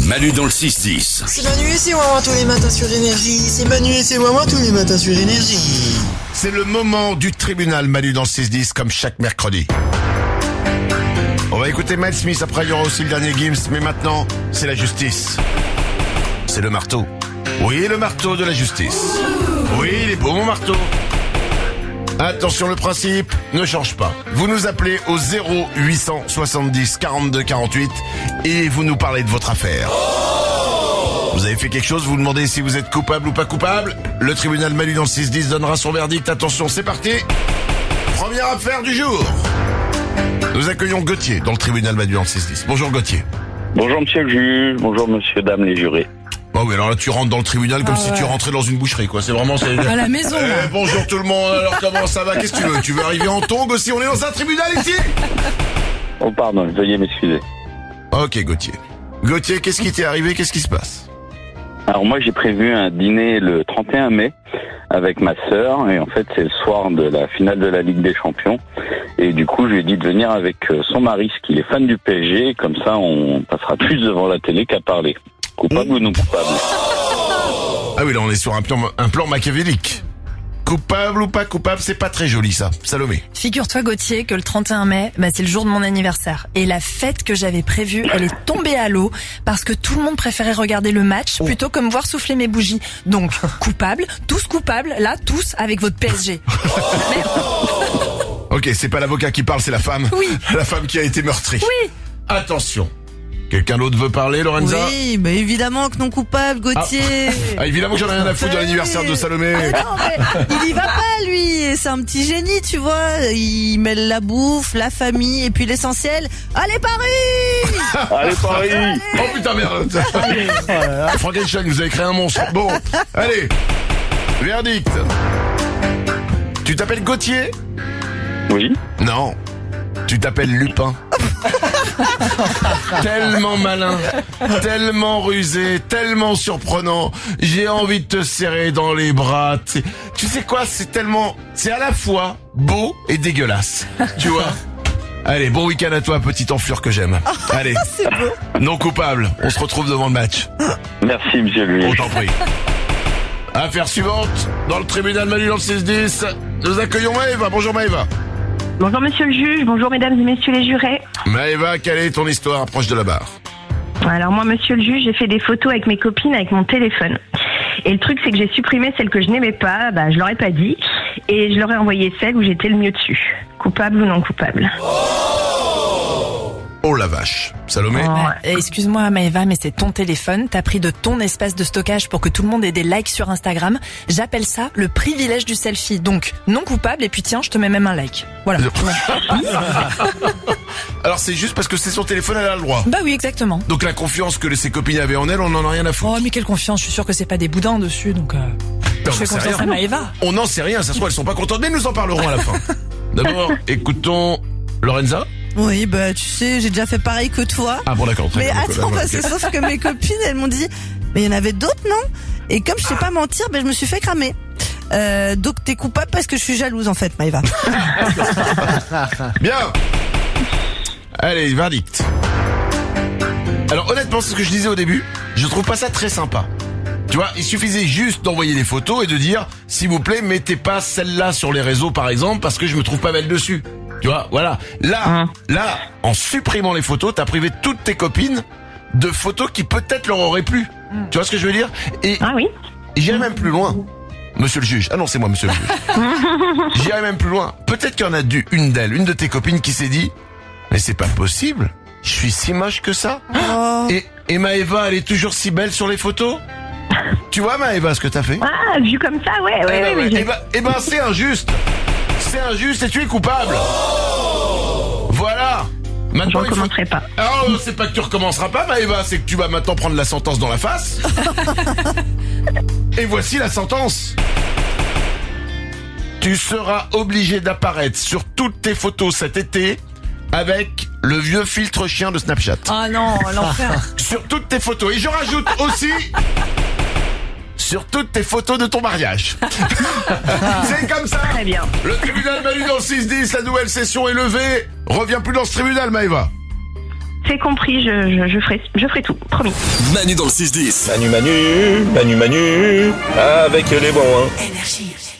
Manu dans le 6-10. C'est Manu et c'est Wawa tous les matins sur Énergie. C'est Manu et c'est Wawa tous les matins sur Énergie. C'est le moment du tribunal Manu dans le 6-10 comme chaque mercredi. On va écouter Mel Smith, après il y aura aussi le dernier Gims, mais maintenant, c'est la justice. C'est le marteau. Oui, le marteau de la justice. Oui, il est beau mon marteau. Attention, le principe ne change pas. Vous nous appelez au 0870 42 48 et vous nous parlez de votre affaire. Vous avez fait quelque chose, vous vous demandez si vous êtes coupable ou pas coupable. Le tribunal Manu dans le 6-10 donnera son verdict. Attention, c'est parti. Première affaire du jour. Nous accueillons Gauthier dans le tribunal Manu dans le 6-10. Bonjour Gauthier. Bonjour monsieur le juge, bonjour monsieur, dame les jurés. Oh oui, alors là tu rentres dans le tribunal comme si tu rentrais dans une boucherie, quoi. C'est vraiment... À la maison, là. Bonjour tout le monde, alors comment ça va? Qu'est-ce que tu veux? Tu veux arriver en tongs aussi? On est dans un tribunal ici? Oh pardon, veuillez m'excuser. Ok Gauthier. Gauthier, qu'est-ce qui t'est arrivé? Qu'est-ce qui se passe? Alors moi j'ai prévu un dîner le 31 mai avec ma sœur et en fait c'est le soir de la finale de la Ligue des Champions et du coup je lui ai dit de venir avec son mari, qui est fan du PSG, comme ça on passera plus devant la télé qu'à parler. Coupable ou non coupable? Ah oui, là on est sur un plan machiavélique. Coupable ou pas coupable, c'est pas très joli ça. Salomé. Figure-toi Gauthier que le 31 mai, c'est le jour de mon anniversaire. Et la fête que j'avais prévue, elle est tombée à l'eau parce que tout le monde préférait regarder le match plutôt que me voir souffler mes bougies. Donc, coupable, tous coupables, là, tous avec votre PSG. Ok, c'est pas l'avocat qui parle, c'est la femme. Oui. La femme qui a été meurtrie. Oui. Attention. Quelqu'un d'autre veut parler, Lorenza? Oui, mais évidemment que non coupable, Gauthier. Ah, évidemment que j'en ai rien à foutre de l'anniversaire de Salomé. Ah non, mais il y va pas, lui. C'est un petit génie, tu vois. Il mêle la bouffe, la famille, et puis l'essentiel. Allez, Paris! Allez Paris! Oh putain, merde. Frankenstein, vous avez créé un monstre. Bon, allez. Verdict. Tu t'appelles Gauthier? Oui. Non. Tu t'appelles Lupin. Tellement malin, tellement rusé, tellement surprenant. J'ai envie de te serrer dans les bras. Tu sais quoi, c'est à la fois beau et dégueulasse. Tu vois? Allez, bon week-end à toi, petite enflure que j'aime. Allez, C'est beau. non coupable, on se retrouve devant le match. Merci monsieur le On juge. t'en prie. Affaire suivante, dans le tribunal Manu dans le 6-10, nous accueillons Maëva. Bonjour Maëva. Bonjour monsieur le juge, bonjour mesdames et messieurs les jurés. Maëva, quelle est ton histoire? Approche de la barre. Alors moi monsieur le juge, j'ai fait des photos avec mes copines avec mon téléphone. Et le truc c'est que j'ai supprimé celles que je n'aimais pas, je leur ai pas dit. Et je leur ai envoyé celles où j'étais le mieux dessus. Coupable ou non coupable? Oh la vache. Salomé? Excuse-moi Maëva, mais c'est ton téléphone. T'as pris de ton espace de stockage pour que tout le monde ait des likes sur Instagram. J'appelle ça le privilège du selfie. Donc, non coupable, et puis tiens, je te mets même un like. Voilà. Alors c'est juste parce que c'est son téléphone, elle a le droit. Bah oui, exactement. Donc la confiance que ses copines avaient en elle, on n'en a rien à foutre. Oh, mais quelle confiance, je suis sûr que c'est pas des boudins dessus, donc je fais sait confiance rien. à Maëva. On n'en sait rien, ça se trouve, elles sont pas contentes, mais nous en parlerons à la fin. D'abord, écoutons Lorenza. Oui, tu sais, j'ai déjà fait pareil que toi. Ah bon, d'accord. très Mais bien, attends, d'accord, parce que ok. sauf que mes copines, elles m'ont dit, mais il y en avait d'autres, non? Et comme je sais pas mentir, je me suis fait cramer. Donc t'es coupable parce que je suis jalouse en fait, Maëva. Bien. Allez, verdict. Alors honnêtement, c'est ce que je disais au début, je trouve pas ça très sympa. Tu vois, il suffisait juste d'envoyer des photos et de dire, s'il vous plaît, mettez pas celle-là sur les réseaux par exemple, parce que je me trouve pas belle dessus. Tu vois, voilà. Là, en supprimant les photos, t'as privé toutes tes copines de photos qui peut-être leur auraient plu. Tu vois ce que je veux dire? Et Ah oui? j'irai même plus loin. Monsieur le juge. Ah non, c'est moi, monsieur le juge. J'irai même plus loin. Peut-être qu'il y en a une de tes copines qui s'est dit, mais c'est pas possible. Je suis si moche que ça. Oh. Et Maëva, elle est toujours si belle sur les photos. Tu vois, Maëva, ce que t'as fait? Ah, vu comme ça, ouais. Eh ben, c'est injuste. C'est injuste et tu es coupable. Voilà. Je Maintenant, recommencerai pas. Oh, c'est pas que tu recommenceras pas, Maëva, c'est que tu vas maintenant prendre la sentence dans la face. Et voici la sentence. Tu seras obligé d'apparaître sur toutes tes photos cet été avec le vieux filtre chien de Snapchat. Ah non, l'enfer. Sur toutes tes photos. Et je rajoute aussi sur toutes tes photos de ton mariage. C'est comme ça. Très bien. Le tribunal Manu dans le 6-10, la nouvelle session est levée. Reviens plus dans ce tribunal, Maëva. C'est compris, je ferai tout, promis. Manu dans le 6-10. Manu, avec les bons, hein. Énergie.